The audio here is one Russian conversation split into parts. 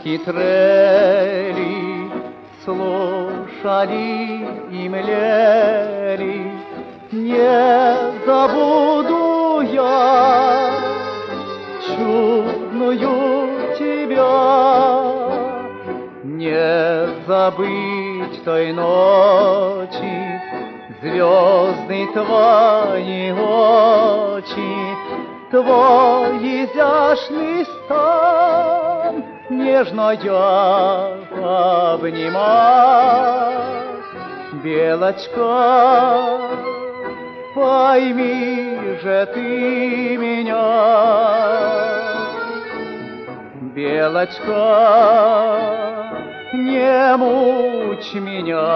хитрели, слушали и млели. Не забуду я чудную тебя, не забыть той ночи, звезды твои очи, твой изящный стан нежно я обнимать. Белочка, пойми же ты меня, Белочка, не мучь меня.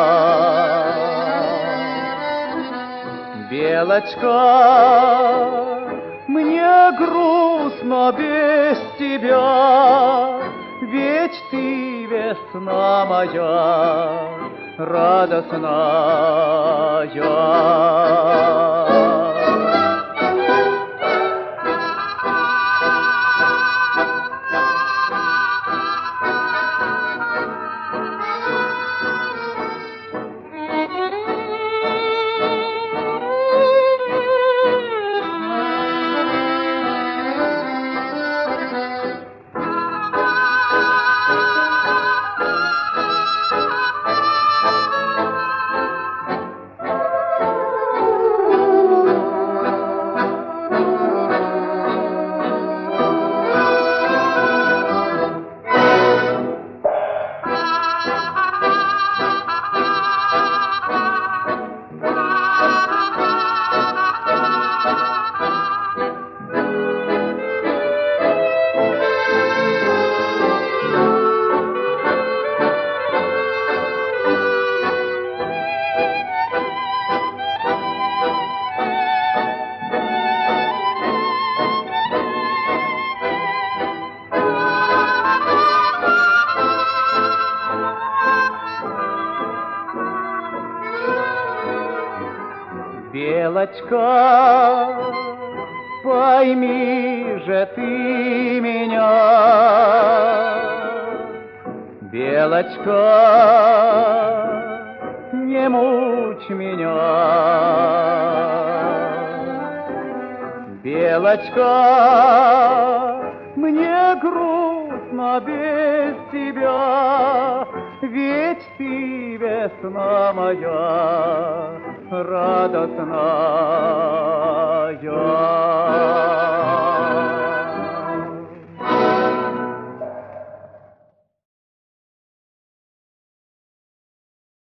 Белочка, мне грустно без тебя, ведь ты весна моя радостная. Белочка, пойми же ты меня, Белочка, не мучь меня. Белочка, мне грустно без тебя, ведь ты весна моя радостная.